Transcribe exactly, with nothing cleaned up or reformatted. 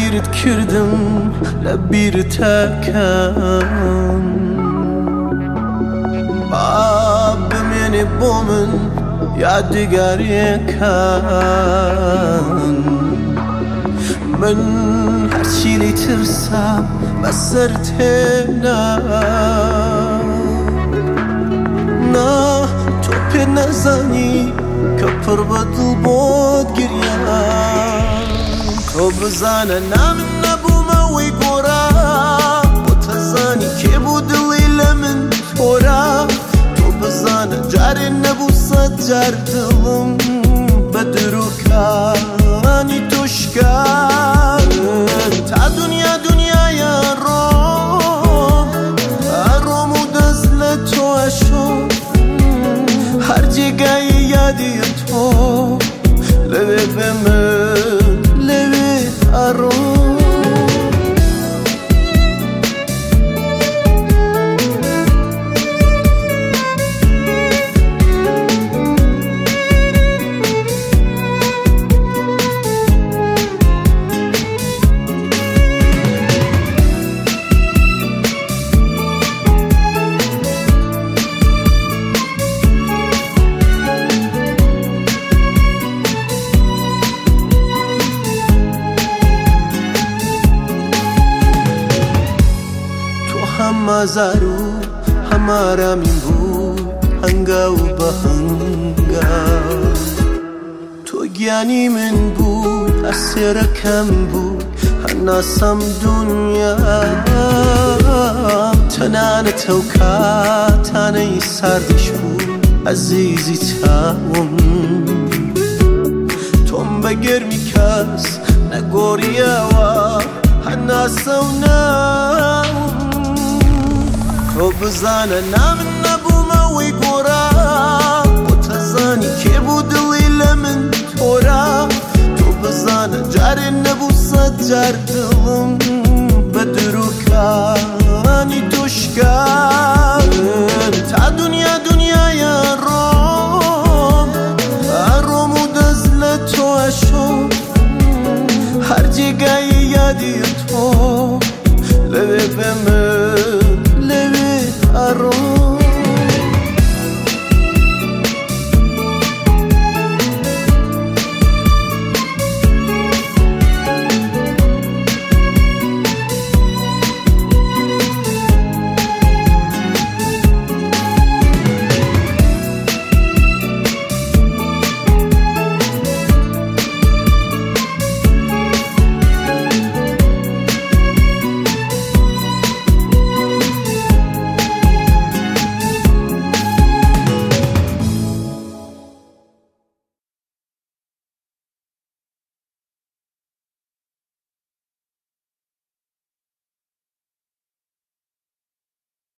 بیرت کردم لبیر تکم باب بمینی بومن یادگاری کن من هرچی لی ترسم بسرت هنا نه تو پی نزنی که پر بدل بود گریم تو بزانه نام نبومه وی گورا و تزانی که بود لیل من فورا تو بزانه جاری نبو صد جار دلم بدرو کانی توشکن تا دنیا دنیا یا روم روم و دزل تو اشو هر جگای یادی تو لبه بمن لبه آروم هم آزارو هم آرامیم بود هنگا و بهنگا تو گیانی من بود اسیرکم بود هناسم دنیا تنان توکا تانی سردش بود عزیزی تاوم توم بگرمی کس نگوریا هناسم تو بزانه نام نبومه وی گورا